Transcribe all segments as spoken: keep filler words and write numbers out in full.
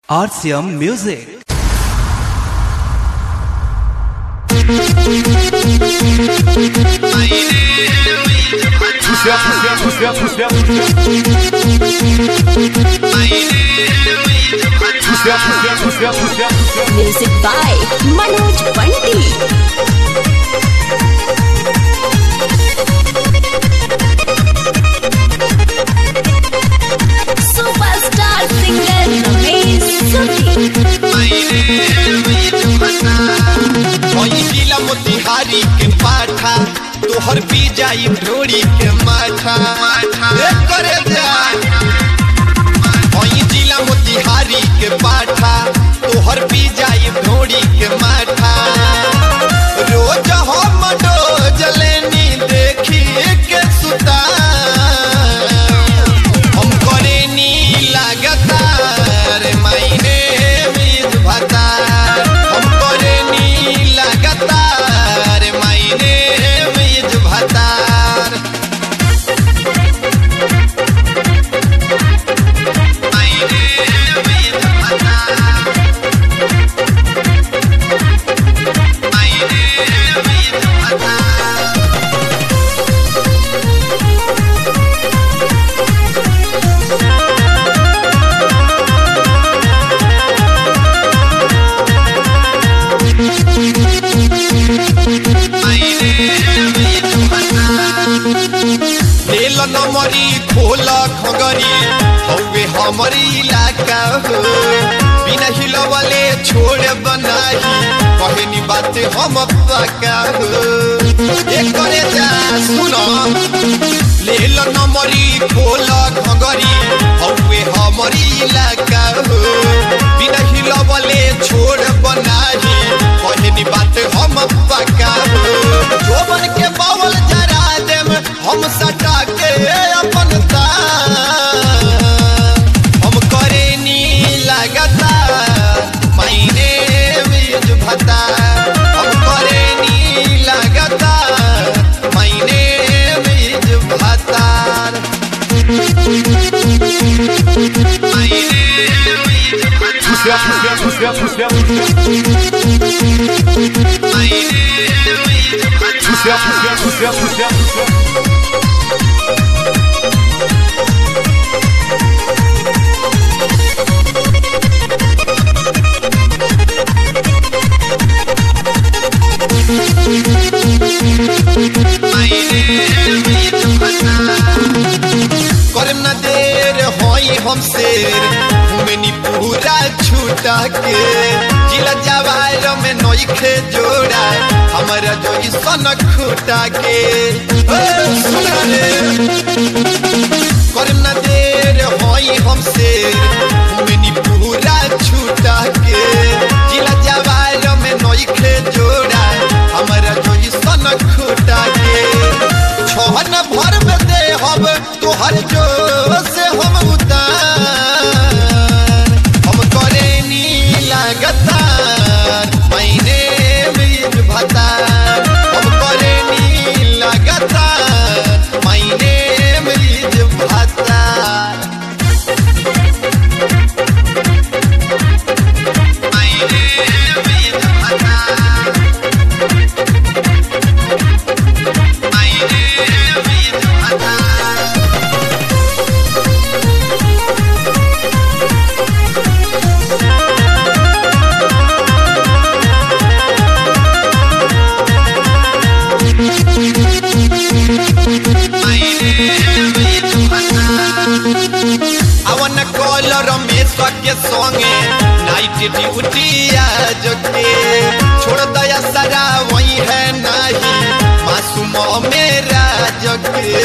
R C M Music. Music by Manoj Pandit. Superstar singer Ramesh Motihari के पाठा तोहर पी जाई ढोड़ी के माथा करे जिला मोतिहारी के पाठा तोहर पी जाई ढोड़ी के माथा रोज हम डोज लेनी देखी के सुता हम करे नी लगातार मायने बीज भाता हम करे नी लगातार मायने बीज भातार मायने बीज भातार मायने बीज भातार नील नमरी खोल खगरी हवे हमारी इलाका हो बिना हिलवले छोड़ बनाही कहनी बात हम पक्का हो एक करे जा सुनो नील नमरी खोल खगरी हवे हमारी इलाका हो बिना हिलवले छोड़ बनाही कहनी बात हम पक्का हो जोबन के बावल जरा देम हम सटा के अपन तार हम करे नी लगातार मायने बीज भाता हम करे नी लगातार मायने बीज भातार मायने बीज भातार मायने करम न देर होई हम शेर घूमनी पूरा छूटा के जिला जवार में नोखे जोड़ा हमारा जो सन खूटा के करम न देर होई हम शेर घूमनी पूरा छूटा के जिला जवार में नोखे जोड़ा हमारा जो सन खूटा के छोहन भर में दे हम तोहर जो से हम उतार हम करे नी लगातार मायने बीज भातार हम करे नी लगातार मायने बीज भातार मायने बीज भातार मायने बीज भातार अवन कॉलर रमेश के संगे नाइट ड्यूटी आज के छोड़ दया सारा वही है नहीं मासूम मेरा जगे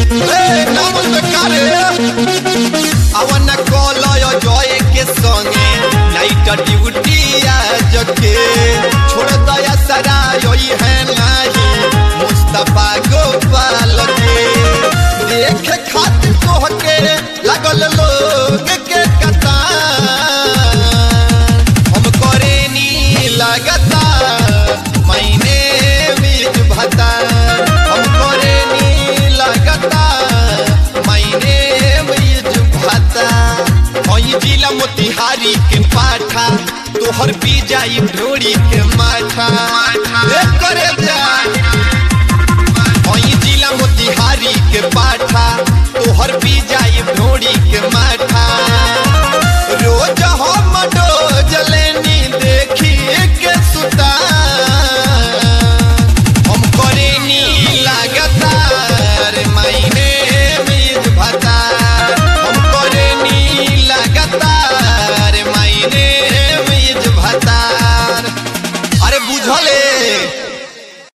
अवन कॉलर जय के संगे नाइट ड्यूटी आज के छोड़ दया सारा यही है नहीं मुस्तफा गोपाल के देख खातिर तोह के लगल लोग के कतार हम करे नी लगातार मायने बीज भातार हम करे नी लगातार मायने बीज भातार जिला मोतिहारी के पाठा तोहर पी जाई ढोरी के माथा करे जा